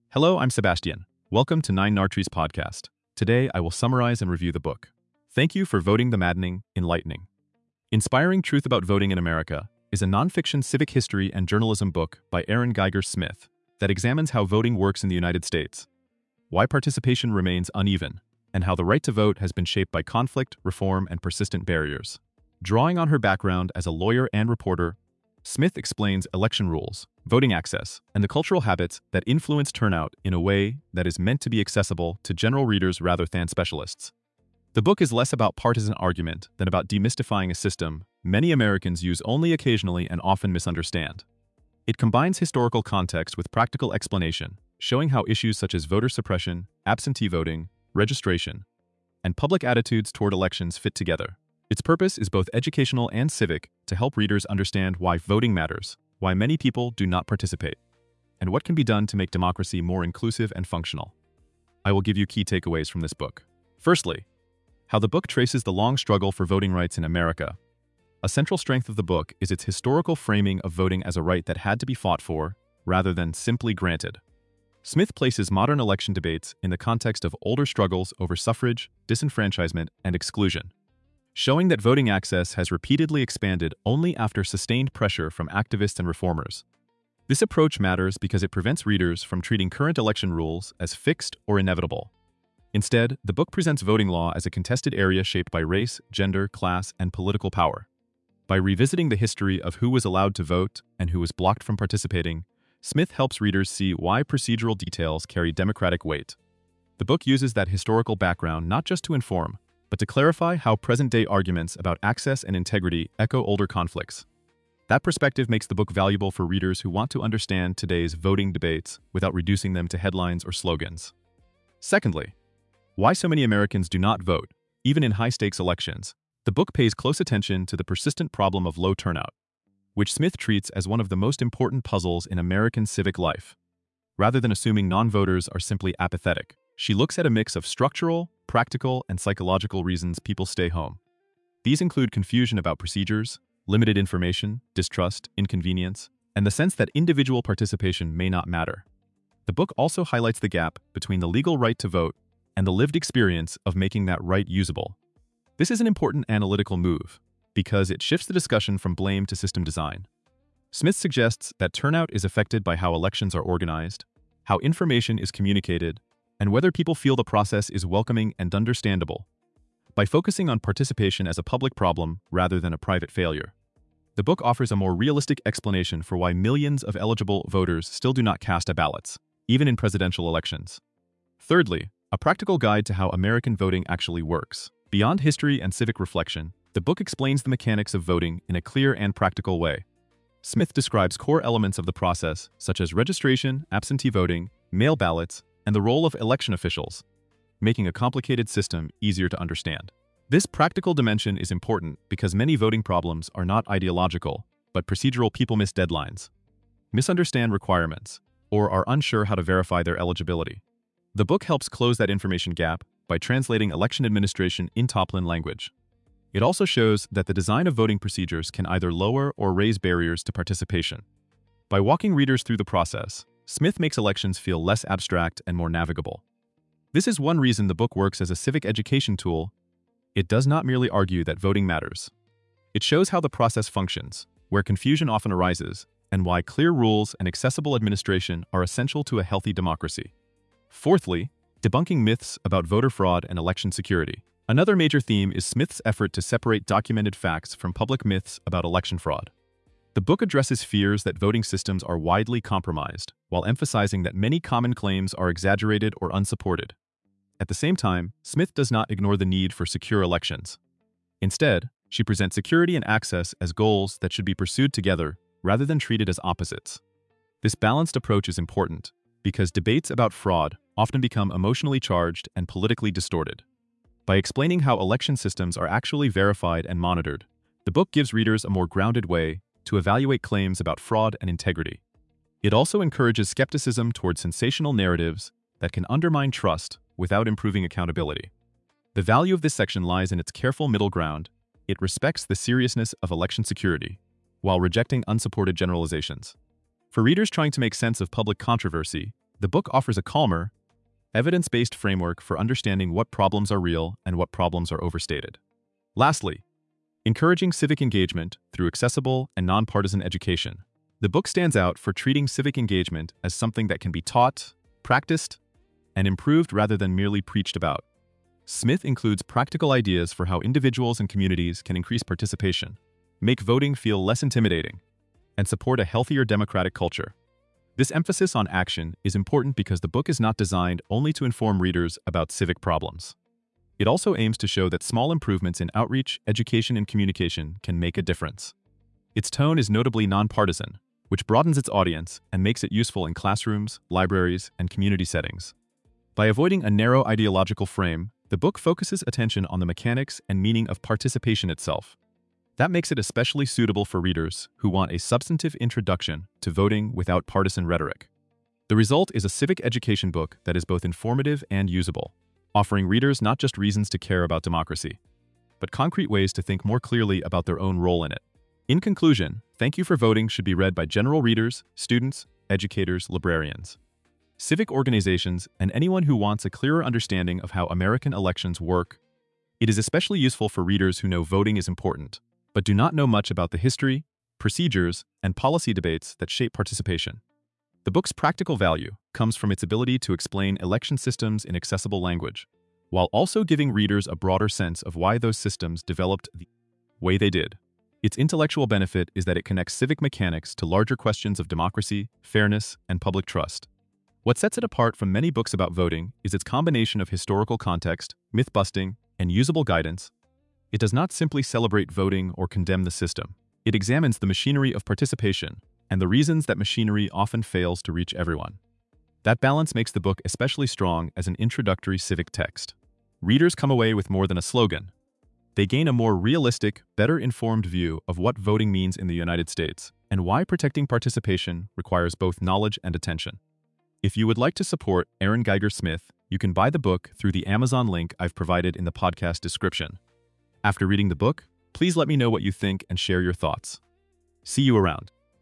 Hello, I'm Sebastian. Welcome to Nine Nartre's podcast. Today, I will summarize and review the book. Thank You for Voting the Maddening, Enlightening. Inspiring Truth About Voting in America is a nonfiction civic history and journalism book by Aaron Geiger Smith that examines how voting works in the United States, why participation remains uneven, and how the right to vote has been shaped by conflict, reform, and persistent barriers. Drawing on her background as a lawyer and reporter, Smith explains election rules, voting access, and the cultural habits that influence turnout in a way that is meant to be accessible to general readers rather than specialists. The book is less about partisan argument than about demystifying a system many Americans use only occasionally and often misunderstand. It combines historical context with practical explanation, showing how issues such as voter suppression, absentee voting, registration, and public attitudes toward elections fit together. Its purpose is both educational and civic to help readers understand why voting matters, why many people do not participate, and what can be done to make democracy more inclusive and functional. I will give you key takeaways from this book. Firstly, how the book traces the long struggle for voting rights in America. A central strength of the book is its historical framing of voting as a right that had to be fought for, rather than simply granted. Smith places modern election debates in the context of older struggles over suffrage, disenfranchisement, and exclusion, showing that voting access has repeatedly expanded only after sustained pressure from activists and reformers. This approach matters because it prevents readers from treating current election rules as fixed or inevitable. Instead, the book presents voting law as a contested area shaped by race, gender, class, and political power. By revisiting the history of who was allowed to vote and who was blocked from participating, Smith helps readers see why procedural details carry democratic weight. The book uses that historical background not just to inform, but to clarify how present-day arguments about access and integrity echo older conflicts. That perspective makes the book valuable for readers who want to understand today's voting debates without reducing them to headlines or slogans. Secondly, why so many Americans do not vote, even in high-stakes elections. The book pays close attention to the persistent problem of low turnout, which Smith treats as one of the most important puzzles in American civic life. Rather than assuming non-voters are simply apathetic, she looks at a mix of structural, practical, and psychological reasons people stay home. These include confusion about procedures, limited information, distrust, inconvenience, and the sense that individual participation may not matter. The book also highlights the gap between the legal right to vote and the lived experience of making that right usable. This is an important analytical move because it shifts the discussion from blame to system design. Smith suggests that turnout is affected by how elections are organized, how information is communicated, and whether people feel the process is welcoming and understandable. By focusing on participation as a public problem rather than a private failure, the book offers a more realistic explanation for why millions of eligible voters still do not cast ballots, even in presidential elections. Thirdly, a practical guide to how American voting actually works. Beyond history and civic reflection, the book explains the mechanics of voting in a clear and practical way. Smith describes core elements of the process, such as registration, absentee voting, mail ballots, and the role of election officials, making a complicated system easier to understand. This practical dimension is important because many voting problems are not ideological, but procedural. People miss deadlines, misunderstand requirements, or are unsure how to verify their eligibility. The book helps close that information gap by translating election administration in top-line language. It also shows that the design of voting procedures can either lower or raise barriers to participation. By walking readers through the process, Smith makes elections feel less abstract and more navigable. This is one reason the book works as a civic education tool. It does not merely argue that voting matters. It shows how the process functions, where confusion often arises, and why clear rules and accessible administration are essential to a healthy democracy. Fourthly, debunking myths about voter fraud and election security. Another major theme is Smith's effort to separate documented facts from public myths about election fraud. The book addresses fears that voting systems are widely compromised, while emphasizing that many common claims are exaggerated or unsupported. At the same time, Smith does not ignore the need for secure elections. Instead, she presents security and access as goals that should be pursued together rather than treated as opposites. This balanced approach is important because debates about fraud often become emotionally charged and politically distorted. By explaining how election systems are actually verified and monitored, the book gives readers a more grounded way to evaluate claims about fraud and integrity. It also encourages skepticism toward sensational narratives that can undermine trust without improving accountability. The value of this section lies in its careful middle ground. It respects the seriousness of election security, while rejecting unsupported generalizations. For readers trying to make sense of public controversy, The book offers a calmer, evidence-based framework for understanding what problems are real and what problems are overstated. Lastly, encouraging civic engagement through accessible and nonpartisan education. The book stands out for treating civic engagement as something that can be taught, practiced, and improved rather than merely preached about. Smith includes practical ideas for how individuals and communities can increase participation, make voting feel less intimidating, and support a healthier democratic culture. This emphasis on action is important because the book is not designed only to inform readers about civic problems. It also aims to show that small improvements in outreach, education, and communication can make a difference. Its tone is notably nonpartisan, which broadens its audience and makes it useful in classrooms, libraries, and community settings. By avoiding a narrow ideological frame, the book focuses attention on the mechanics and meaning of participation itself. That makes it especially suitable for readers who want a substantive introduction to voting without partisan rhetoric. The result is a civic education book that is both informative and usable, offering readers not just reasons to care about democracy, but concrete ways to think more clearly about their own role in it. In conclusion, Thank You for Voting should be read by general readers, students, educators, librarians, civic organizations, and anyone who wants a clearer understanding of how American elections work. It is especially useful for readers who know voting is important, but do not know much about the history, procedures, and policy debates that shape participation. The book's practical value comes from its ability to explain election systems in accessible language, while also giving readers a broader sense of why those systems developed the way they did. Its intellectual benefit is that it connects civic mechanics to larger questions of democracy, fairness, and public trust. What sets it apart from many books about voting is its combination of historical context, myth-busting, and usable guidance. It does not simply celebrate voting or condemn the system. It examines the machinery of participation and the reasons that machinery often fails to reach everyone. That balance makes the book especially strong as an introductory civic text. Readers come away with more than a slogan. They gain a more realistic, better-informed view of what voting means in the United States and why protecting participation requires both knowledge and attention. If you would like to support Aaron Geiger Smith, you can buy the book through the Amazon link I've provided in the podcast description. After reading the book, please let me know what you think and share your thoughts. See you around.